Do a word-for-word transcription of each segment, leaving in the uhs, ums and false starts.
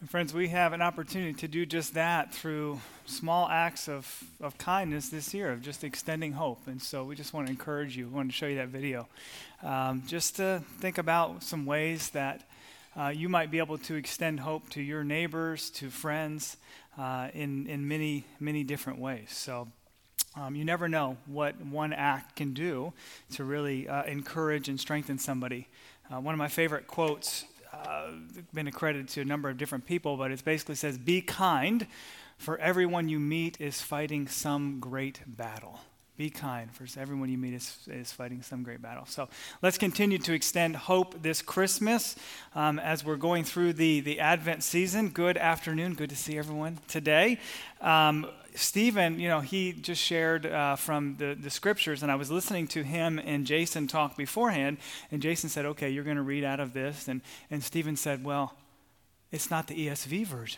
Friends, we have an opportunity to do just that through small acts of, of kindness this year, of just extending hope. And so we just want to encourage you. We want to show you that video. Um, just to think about some ways that uh, you might be able to extend hope to your neighbors, to friends, uh, in, in many, many different ways. So um, you never know what one act can do to really uh, encourage and strengthen somebody. Uh, one of my favorite quotes Uh, been accredited to a number of different people, but it basically says, "Be kind, for everyone you meet is fighting some great battle." Be kind, for everyone you meet is, is fighting some great battle. So let's continue to extend hope this Christmas um, as we're going through the, the Advent season. Good afternoon. Good to see everyone today. Um, Stephen, you know, he just shared uh, from the, the scriptures, and I was listening to him and Jason talk beforehand, and Jason said, okay, you're going to read out of this. And, and Stephen said, well, it's not the E S V version.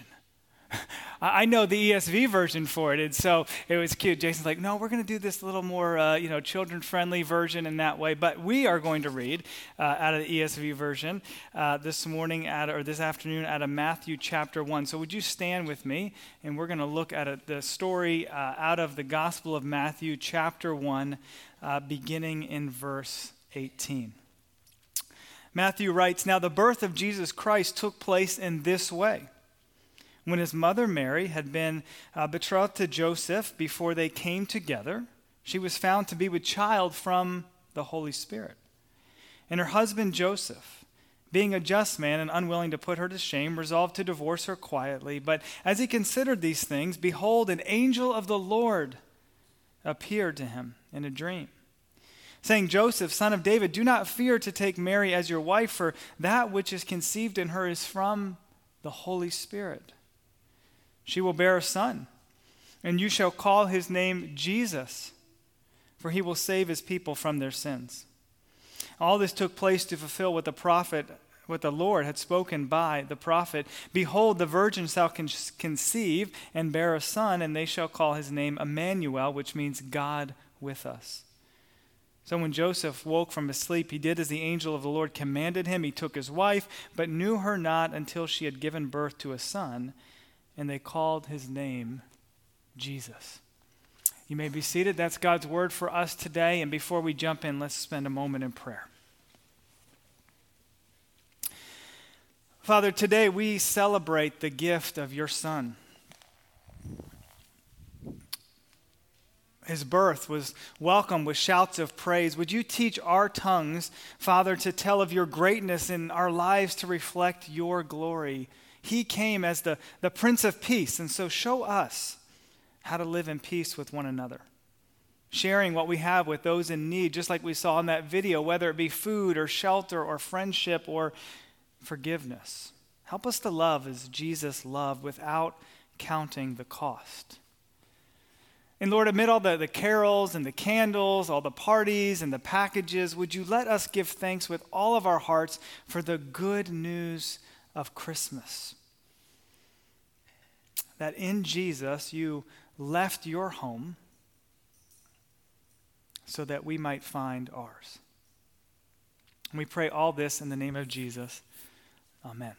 I know the E S V version for it, and so it was cute. Jason's like, no, we're going to do this a little more, uh, you know, children-friendly version in that way. But we are going to read uh, out of the E S V version uh, this morning, at, or this afternoon, out of Matthew chapter one. So would you stand with me, and we're going to look at a, the story uh, out of the Gospel of Matthew chapter one, uh, beginning in verse eighteen. Matthew writes, "Now the birth of Jesus Christ took place in this way. When his mother Mary had been uh, betrothed to Joseph before they came together, she was found to be with child from the Holy Spirit. And her husband Joseph, being a just man and unwilling to put her to shame, resolved to divorce her quietly. But as he considered these things, behold, an angel of the Lord appeared to him in a dream, saying, 'Joseph, son of David, do not fear to take Mary as your wife, for that which is conceived in her is from the Holy Spirit. She will bear a son, and you shall call his name Jesus, for he will save his people from their sins.' All this took place to fulfill what the prophet, what the Lord had spoken by the prophet. 'Behold, the virgin shall con- conceive and bear a son, and they shall call his name Emmanuel,' which means God with us. So when Joseph woke from his sleep, he did as the angel of the Lord commanded him. He took his wife, but knew her not until she had given birth to a son, and they called his name Jesus." You may be seated. That's God's word for us today. And before we jump in, let's spend a moment in prayer. Father, today we celebrate the gift of your Son. His birth was welcomed with shouts of praise. Would you teach our tongues, Father, to tell of your greatness and our lives to reflect your glory? He came as the, the Prince of Peace, and so show us how to live in peace with one another, sharing what we have with those in need, just like we saw in that video, whether it be food or shelter or friendship or forgiveness. Help us to love as Jesus loved without counting the cost. And Lord, amid all the, the carols and the candles, all the parties and the packages, would you let us give thanks with all of our hearts for the good news of Christmas? That in Jesus you left your home so that we might find ours. And we pray all this in the name of Jesus. Amen.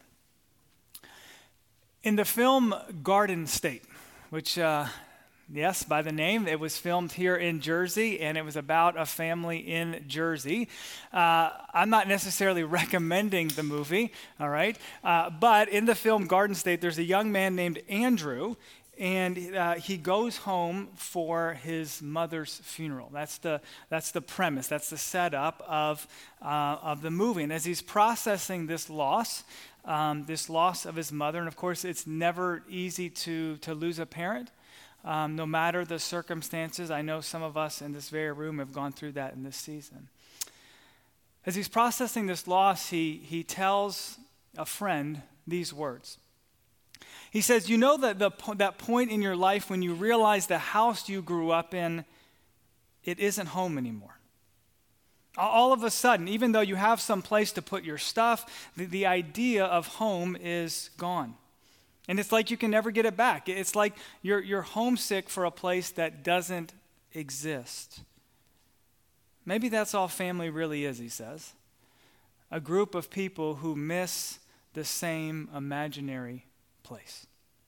In the film Garden State, which, uh, yes, by the name, it was filmed here in Jersey, and it was about a family in Jersey. Uh, I'm not necessarily recommending the movie, all right? Uh, but in the film Garden State, there's a young man named Andrew, and uh, he goes home for his mother's funeral. That's the that's the premise. That's the setup of uh, of the movie. And as he's processing this loss, um, this loss of his mother, and of course, it's never easy to to lose a parent. Um, no matter the circumstances. I know some of us in this very room have gone through that in this season. As he's processing this loss, he, he tells a friend these words. He says, you know that the, that point in your life when you realize the house you grew up in, it isn't home anymore. All of a sudden, even though you have some place to put your stuff, the, the idea of home is gone. And it's like you can never get it back. It's like you're you're homesick for a place that doesn't exist. Maybe that's all family really is, he says. A group of people who miss the same imaginary place.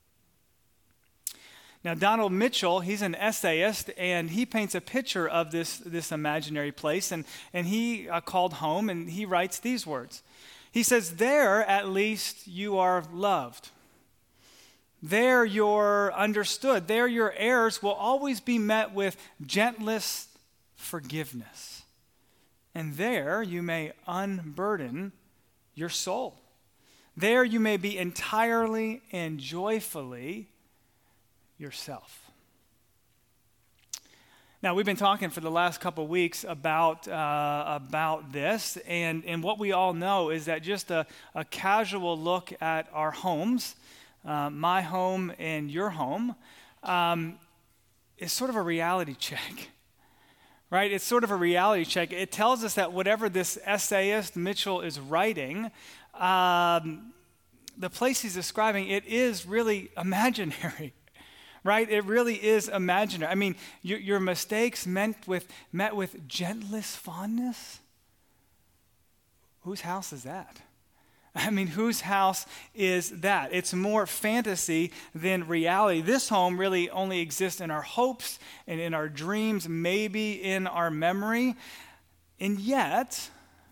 Now, Donald Mitchell, he's an essayist, and he paints a picture of this, this imaginary place, and, and he uh, called home, and he writes these words. He says, "There, at least, you are loved. There you're understood. There your errors will always be met with gentlest forgiveness. And there you may unburden your soul. There you may be entirely and joyfully yourself." Now, we've been talking for the last couple of weeks about uh, about this, and, and what we all know is that just a, a casual look at our homes, uh, my home and your home, um, is sort of a reality check, right? It's sort of a reality check. It tells us that whatever this essayist Mitchell is writing, um, the place he's describing, it is really imaginary. Right? It really is imaginary. I mean, your, your mistakes meant with, met with gentlest fondness? Whose house is that? I mean, whose house is that? It's more fantasy than reality. This home really only exists in our hopes and in our dreams, maybe in our memory. And yet,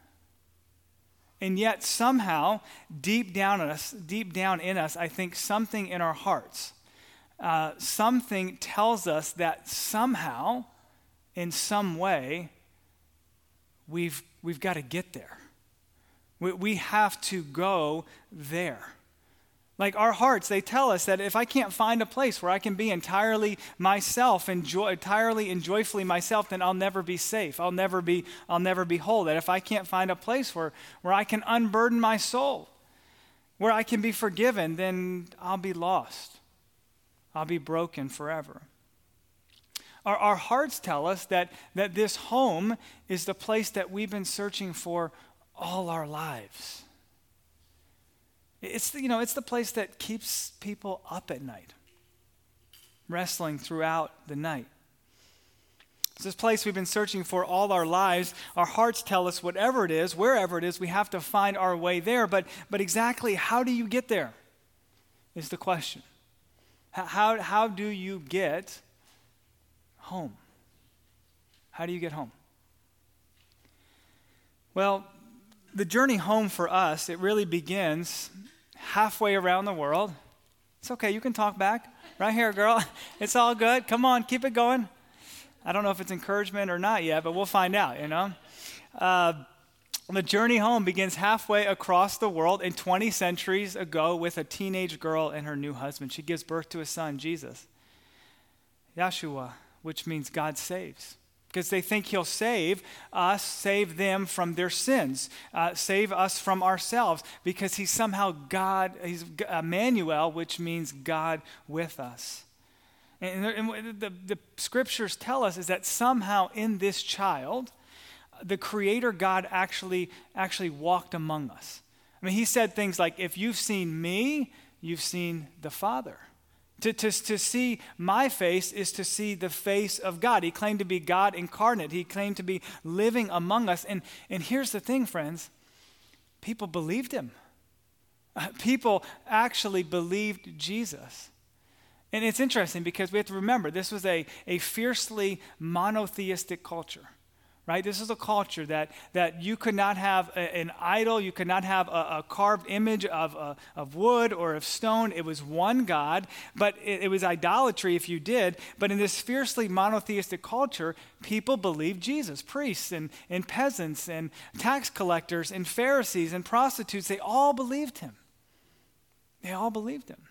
and yet somehow, deep down in us, deep down in us, I think something in our hearts, Uh, something tells us that somehow, in some way, we've we've got to get there. We, we have to go there. Like our hearts, they tell us that if I can't find a place where I can be entirely myself and joy, entirely and joyfully myself, then I'll never be safe. I'll never be I'll never be whole. That if I can't find a place where where I can unburden my soul, where I can be forgiven, then I'll be lost. I'll be broken forever. Our, our hearts tell us that, that this home is the place that we've been searching for all our lives. It's the, you know, it's the place that keeps people up at night, wrestling throughout the night. It's this place we've been searching for all our lives. Our hearts tell us whatever it is, wherever it is, we have to find our way there. But, but exactly how do you get there is the question. How, how do you get home? How do you get home? Well, the journey home for us, it really begins halfway around the world. It's okay, you can talk back. Right here, girl. It's all good. Come on, keep it going. I don't know if it's encouragement or not yet, but we'll find out, you know. Uh, The journey home begins halfway across the world and twenty centuries ago with a teenage girl and her new husband. She gives birth to a son, Jesus. Yeshua, which means God saves. Because they think he'll save us, save them from their sins, uh, save us from ourselves, because he's somehow God, he's Emmanuel, which means God with us. And, and the, the scriptures tell us is that somehow in this child, the Creator God actually actually walked among us. I mean, he said things like, if you've seen me, you've seen the Father. To, to, to see my face is to see the face of God. He claimed to be God incarnate. He claimed to be living among us. And, and here's the thing, friends. People believed him. Uh, people actually believed Jesus. And it's interesting because we have to remember, this was a, a fiercely monotheistic culture. Right? This is a culture that, that you could not have a, an idol, you could not have a, a carved image of, a, of wood or of stone. It was one God, but it, it was idolatry if you did. But in this fiercely monotheistic culture, people believed Jesus. Priests and, and peasants and tax collectors and Pharisees and prostitutes, they all believed him. They all believed him.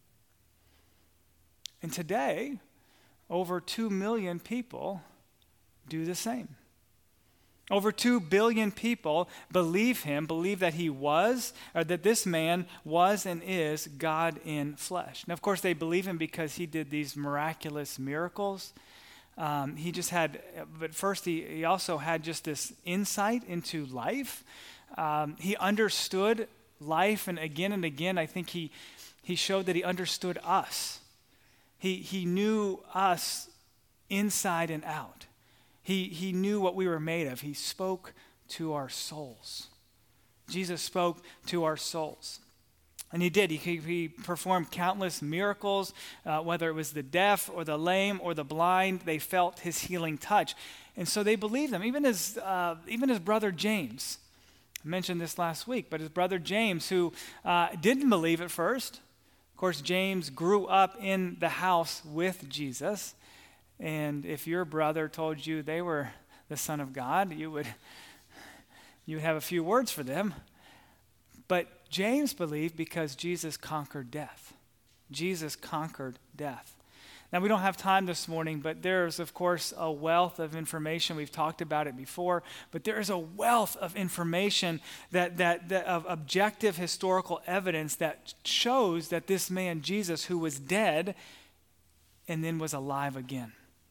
And today, over two million people do the same. Over two billion people believe him, believe that he was, or that this man was and is God in flesh. Now, of course, they believe him because he did these miraculous miracles. Um, he just had, but first he, he also had just this insight into life. Um, he understood life, and again and again, I think he he showed that he understood us. He he knew us inside and out. He, he knew what we were made of. He spoke to our souls. Jesus spoke to our souls. And he did. He, he performed countless miracles, uh, whether it was the deaf or the lame or the blind. They felt his healing touch. And so they believed him. Even his, uh, even his brother James, I mentioned this last week, but his brother James, who uh, didn't believe at first. Of course, James grew up in the house with Jesus. And if your brother told you they were the Son of God, you would, you would have a few words for them. But James believed because Jesus conquered death. Jesus conquered death. Now, we don't have time this morning, but there's, of course, a wealth of information. We've talked about it before, but there is a wealth of information, that, that, that of objective historical evidence that shows that this man, Jesus, who was dead and then was alive again.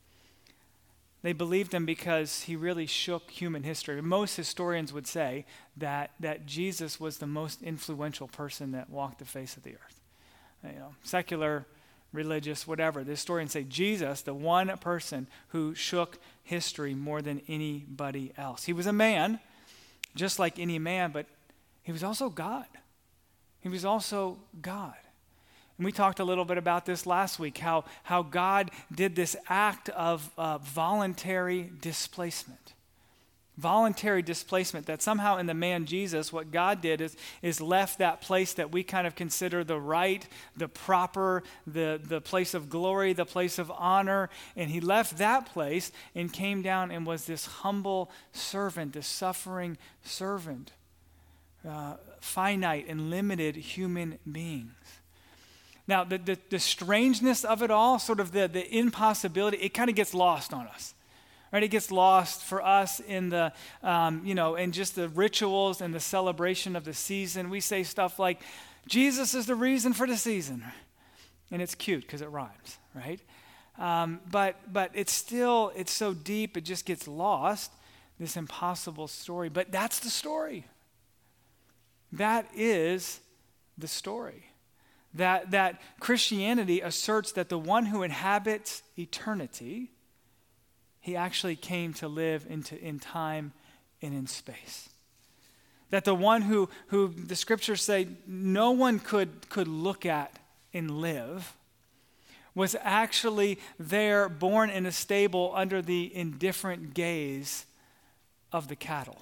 They believed him because he really shook human history. Most historians would say that, that Jesus was the most influential person that walked the face of the earth. You know, secular, religious, whatever. The historians say Jesus, the one person who shook history more than anybody else. He was a man, just like any man, but he was also God. He was also God. And we talked a little bit about this last week, how, how God did this act of uh, voluntary displacement. Voluntary displacement, that somehow in the man Jesus, what God did is, is left that place that we kind of consider the right, the proper, the, the place of glory, the place of honor. And he left that place and came down and was this humble servant, this suffering servant, uh, finite and limited human beings. Now, the, the, the strangeness of it all, sort of the, the impossibility, it kind of gets lost on us, right? It gets lost for us in the, um, you know, in just the rituals and the celebration of the season. We say stuff like, Jesus is the reason for the season. And it's cute because it rhymes, right? Um, but but it's still, it's so deep, it just gets lost, this impossible story. But that's the story. That is the story. That, that Christianity asserts that the one who inhabits eternity, he actually came to live into, in time and in space. That the one who, who the scriptures say no one could, could look at and live was actually there, born in a stable under the indifferent gaze of the cattle.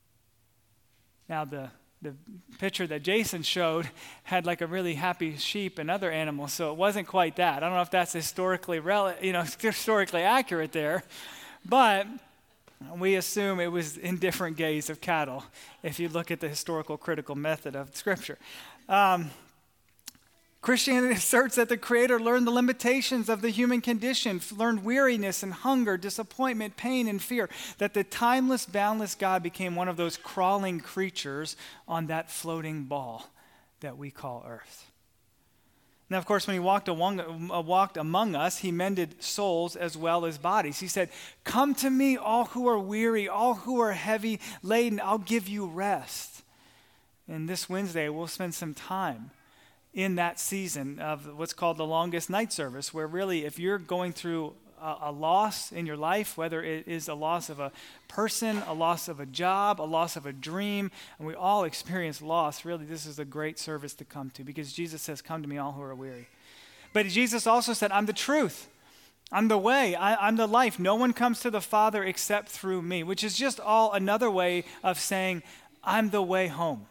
Now, the The picture that Jason showed had like a really happy sheep and other animals, so it wasn't quite that. I don't know if that's historically, rel- you know, historically accurate there, but we assume it was indifferent gaze of cattle if you look at the historical critical method of Scripture. Um, Christianity asserts that the Creator learned the limitations of the human condition, learned weariness and hunger, disappointment, pain, and fear, that the timeless, boundless God became one of those crawling creatures on that floating ball that we call earth. Now, of course, when he walked among, uh, walked among us, he mended souls as well as bodies. He said, "Come to me, all who are weary, all who are heavy laden, I'll give you rest." And this Wednesday, we'll spend some time in that season of what's called the longest night service, where really if you're going through a, a loss in your life, whether it is a loss of a person, a loss of a job, a loss of a dream, and we all experience loss, really this is a great service to come to, because Jesus says, "Come to me, all who are weary." But Jesus also said, "I'm the truth. I'm the way. I, I'm the life. No one comes to the Father except through me," which is just all another way of saying, "I'm the way home."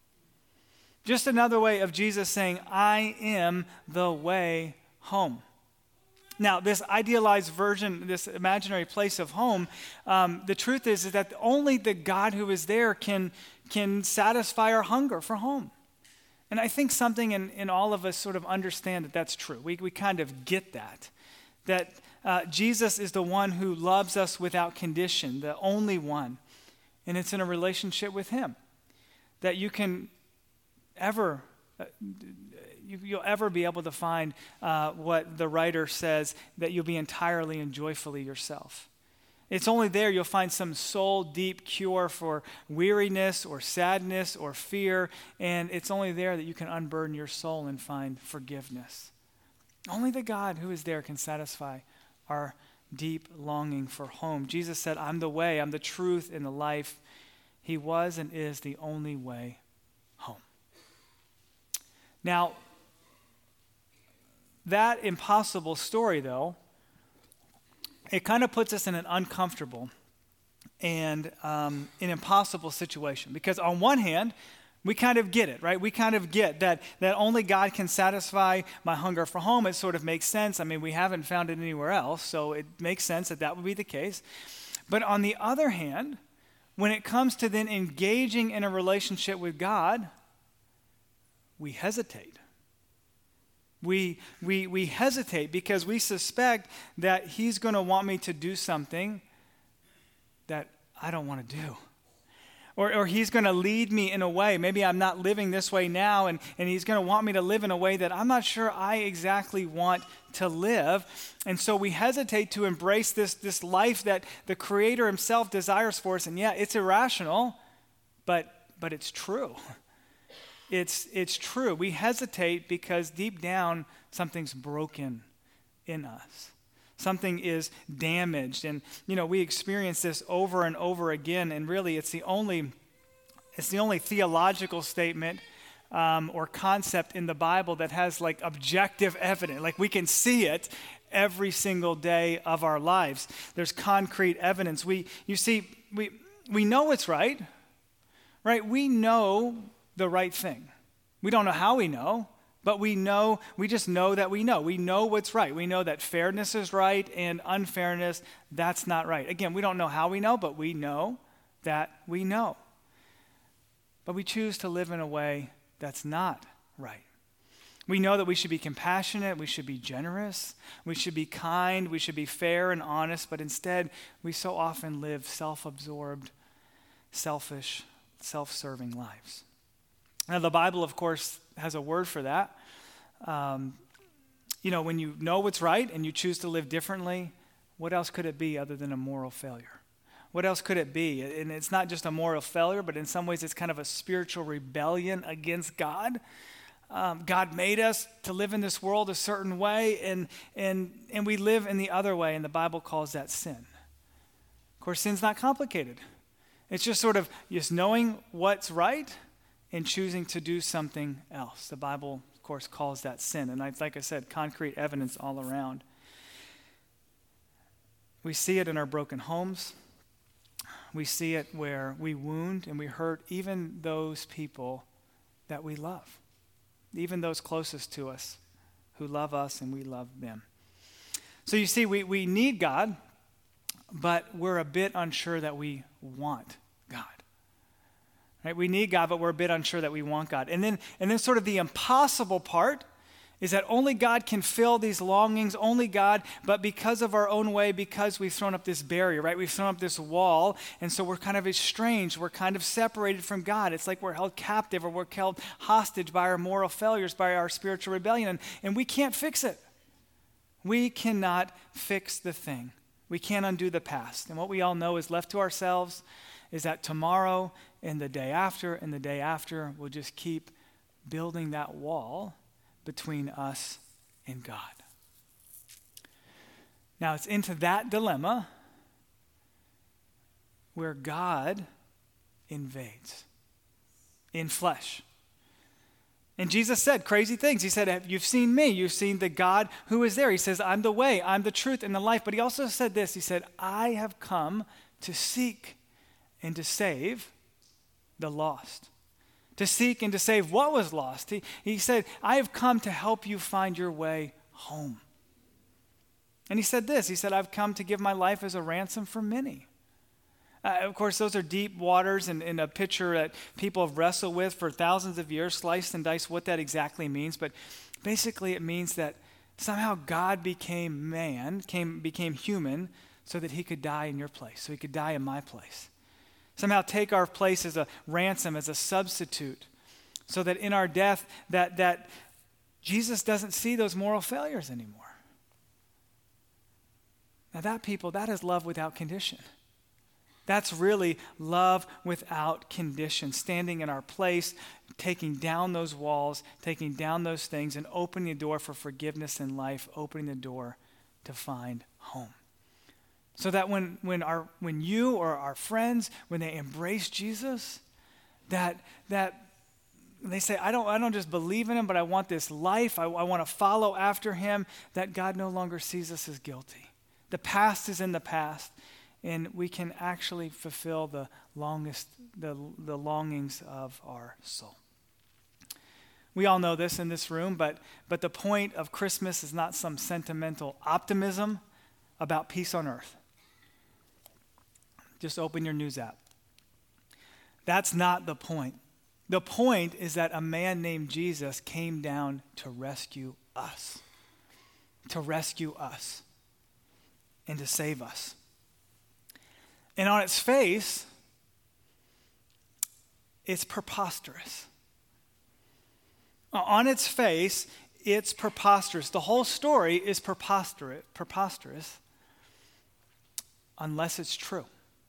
Just another way of Jesus saying, "I am the way home." Now, this idealized version, this imaginary place of home, um, the truth is, is that only the God who is there can, can satisfy our hunger for home. And I think something in, in all of us sort of understand that that's true. We, we kind of get that. That uh, Jesus is the one who loves us without condition, the only one. And it's in a relationship with him that you can ever, uh, you, you'll ever be able to find uh, what the writer says, that you'll be entirely and joyfully yourself. It's only there you'll find some soul deep cure for weariness or sadness or fear, and it's only there that you can unburden your soul and find forgiveness. Only the God who is there can satisfy our deep longing for home. Jesus said, "I'm the way, I'm the truth, and the life." He was and is the only way home. Now, that impossible story, though, it kind of puts us in an uncomfortable and um, an impossible situation. Because on one hand, we kind of get it, right? We kind of get that that only God can satisfy my hunger for home. It sort of makes sense. I mean, we haven't found it anywhere else, so it makes sense that that would be the case. But on the other hand, when it comes to then engaging in a relationship with God, we hesitate. We, we, we hesitate because we suspect that he's going to want me to do something that I don't want to do. Or, or he's going to lead me in a way. Maybe I'm not living this way now, and, and he's going to want me to live in a way that I'm not sure I exactly want to live. And so we hesitate to embrace this, this life that the Creator himself desires for us. And yeah, it's irrational, but but it's true. It's it's true. We hesitate because deep down something's broken in us. Something is damaged. And you know, we experience this over and over again, and really it's the only it's the only theological statement um, or concept in the Bible that has like objective evidence. Like we can see it every single day of our lives. There's concrete evidence. We you see, we we know it's right. Right? We know the right thing. We don't know how we know, but we know, we just know that we know. We know what's right. We know that fairness is right and unfairness, that's not right. Again, we don't know how we know, but we know that we know. But we choose to live in a way that's not right. We know that we should be compassionate, we should be generous, we should be kind, we should be fair and honest, but instead we so often live self-absorbed, selfish, self-serving lives. Now, the Bible, of course, has a word for that. Um, you know, when you know what's right and you choose to live differently, what else could it be other than a moral failure? What else could it be? And it's not just a moral failure, but in some ways it's kind of a spiritual rebellion against God. Um, God made us to live in this world a certain way, and, and, and we live in the other way, and the Bible calls that sin. Of course, sin's not complicated. It's just sort of just knowing what's right and choosing to do something else. The Bible, of course, calls that sin. And I, like I said, concrete evidence all around. We see it in our broken homes. We see it where we wound and we hurt even those people that we love, even those closest to us who love us and we love them. So you see, we, we need God, but we're a bit unsure that we want God. Right? We need God, but we're a bit unsure that we want God. And then, and then sort of the impossible part is that only God can fill these longings, only God, but because of our own way, because we've thrown up this barrier, right? We've thrown up this wall, and so we're kind of estranged. We're kind of separated from God. It's like we're held captive or we're held hostage by our moral failures, by our spiritual rebellion, and, and we can't fix it. We cannot fix the thing. We can't undo the past. And what we all know is left to ourselves is that tomorrow and the day after and the day after we'll just keep building that wall between us and God. Now it's into that dilemma where God invades in flesh. And Jesus said crazy things. He said, you've seen me. You've seen the God who is there. He says, I'm the way, I'm the truth, and the life. But he also said this. He said, I have come to seek and to save the lost. To seek and to save what was lost. He, he said, I have come to help you find your way home. And he said this. He said, I've come to give my life as a ransom for many. Uh, of course, those are deep waters and, and a picture that people have wrestled with for thousands of years, sliced and diced what that exactly means. But basically it means that somehow God became man, came, became human, so that he could die in your place, so he could die in my place. Somehow take our place as a ransom, as a substitute, so that in our death, that, that Jesus doesn't see those moral failures anymore. Now that, people, that is love without condition. That's really love without condition, standing in our place, taking down those walls, taking down those things, and opening the door for forgiveness and life, opening the door to find home. So that when when our when you or our friends, when they embrace Jesus, that that they say, I don't, I don't just believe in him, but I want this life. I, I want to follow after him, that God no longer sees us as guilty. The past is in the past, and we can actually fulfill the longest, the, the longings of our soul. We all know this in this room, but, but the point of Christmas is not some sentimental optimism about peace on earth. Just open your news app. That's not the point. The point is that a man named Jesus came down to rescue us, to rescue us, and to save us. And on its face, it's preposterous. On its face, it's preposterous. The whole story is preposterous, preposterous unless it's true.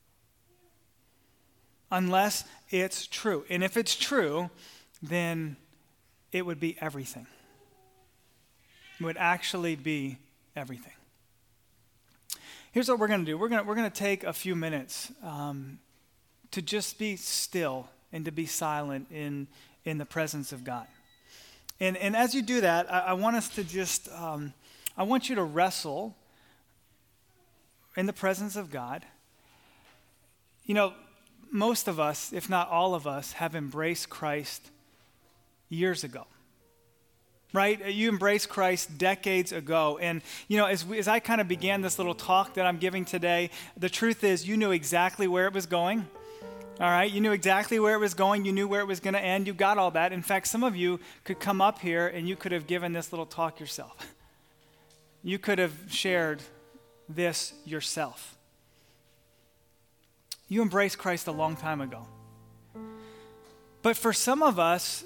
Unless it's true. And if it's true, then it would be everything. It would actually be everything. Here's what we're going to do. We're going we're going to take a few minutes um, to just be still and to be silent in, in the presence of God. And, and as you do that, I, I want us to just, um, I want you to wrestle in the presence of God. You know, most of us, if not all of us, have embraced Christ years ago. Right? You embraced Christ decades ago. And, you know, as, we, as I kind of began this little talk that I'm giving today, the truth is you knew exactly where it was going. All right? You knew exactly where it was going. You knew where it was going to end. You got all that. In fact, some of you could come up here and you could have given this little talk yourself. You could have shared this yourself. You embraced Christ a long time ago. But for some of us,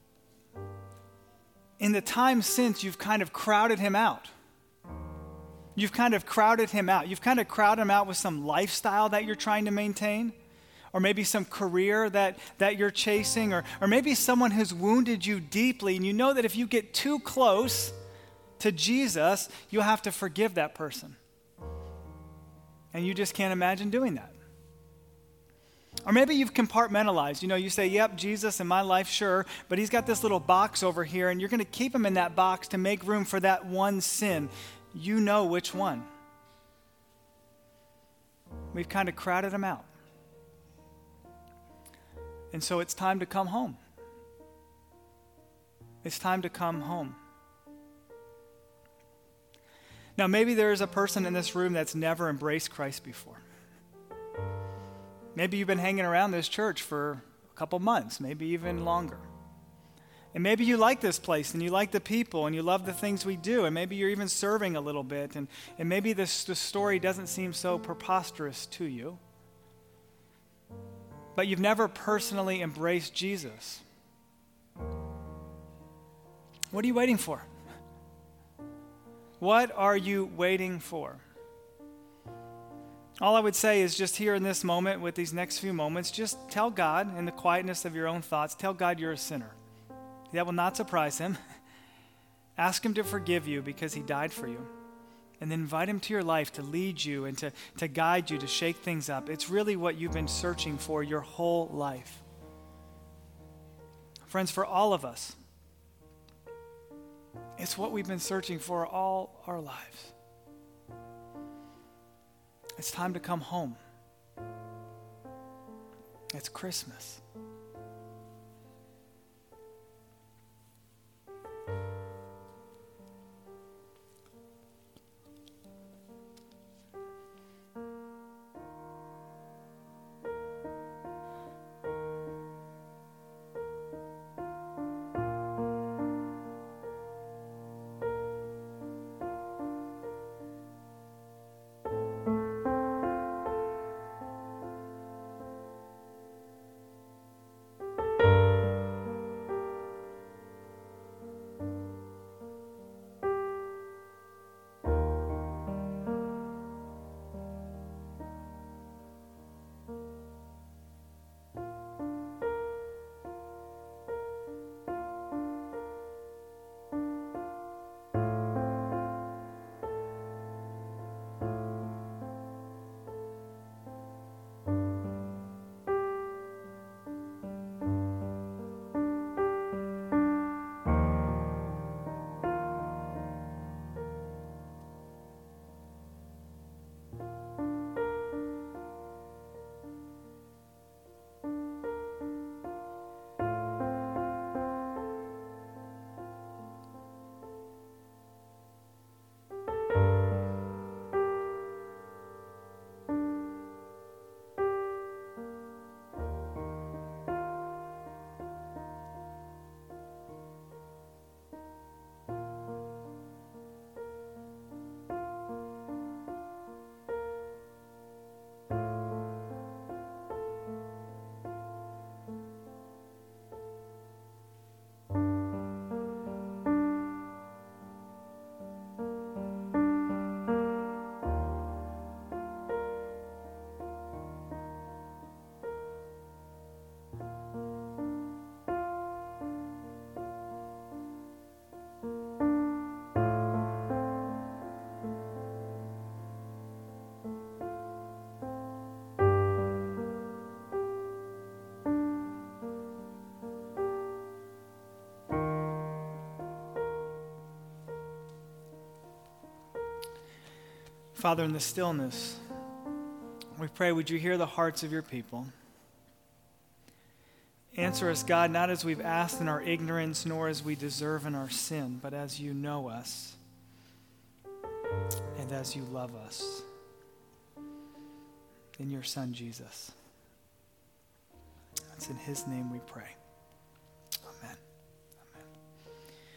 in the time since, you've kind of crowded him out. You've kind of crowded him out. You've kind of crowded him out with some lifestyle that you're trying to maintain, or maybe some career that, that you're chasing, or, or maybe someone who's wounded you deeply, and you know that if you get too close to Jesus, you'll have to forgive that person. And you just can't imagine doing that. Or maybe you've compartmentalized. You know, you say, yep, Jesus in my life, sure, but he's got this little box over here, and you're going to keep him in that box to make room for that one sin. You know which one. We've kind of crowded him out. And so it's time to come home. It's time to come home. Now, maybe there is a person in this room that's never embraced Christ before. Maybe you've been hanging around this church for a couple months, maybe even longer. And maybe you like this place, and you like the people, and you love the things we do, and maybe you're even serving a little bit, and, and maybe this, this story doesn't seem so preposterous to you. But you've never personally embraced Jesus. What are you waiting for? What are you waiting for? All I would say is just here in this moment, with these next few moments, just tell God in the quietness of your own thoughts, tell God you're a sinner. That will not surprise him. Ask him to forgive you because he died for you. And then invite him to your life to lead you and to, to guide you, to shake things up. It's really what you've been searching for your whole life. Friends, for all of us, it's what we've been searching for all our lives. It's time to come home. It's Christmas. Father, in the stillness, we pray, would you hear the hearts of your people? Answer us, God, not as we've asked in our ignorance, nor as we deserve in our sin, but as you know us and as you love us. In your Son, Jesus. It's in his name we pray.